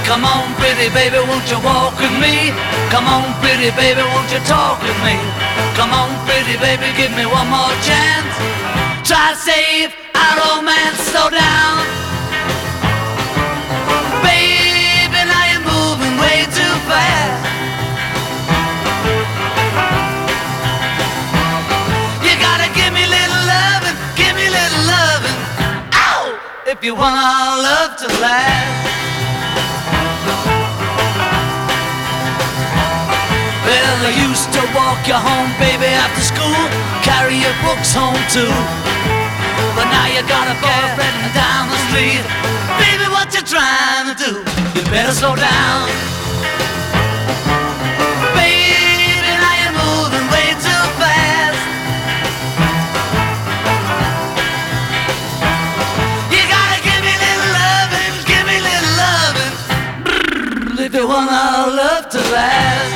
Come on, pretty baby, won't you walk with me? Come on, pretty baby, won't you talk with me? Come on, pretty baby, give me one more chance. Try to save our romance, slow down. Baby, now you're moving way too fast. You gotta give me little loving, give me little loving. Ow! If you want our love to last. Well, I used to walk you home, baby, after school, carry your books home too. But now you got a boyfriend down the street. Baby, what you trying to do? You better slow down. Baby, now you're moving way too fast. You gotta give me little loving, give me little loving. If you want our love to last.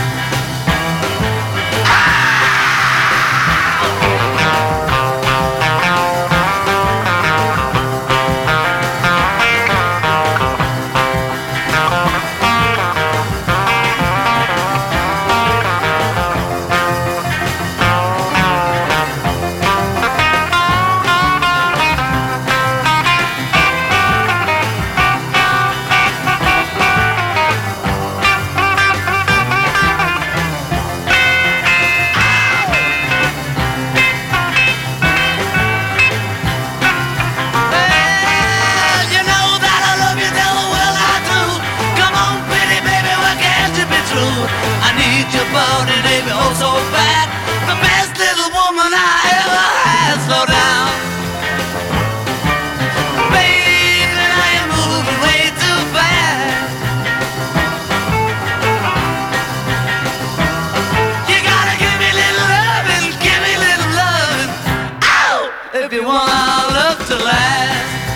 I need your body, baby, oh so bad. The best little woman I ever had. Slow down. Baby, I am moving way too fast. You gotta give me little loving, give me little loving. Ow! If you want our love to last.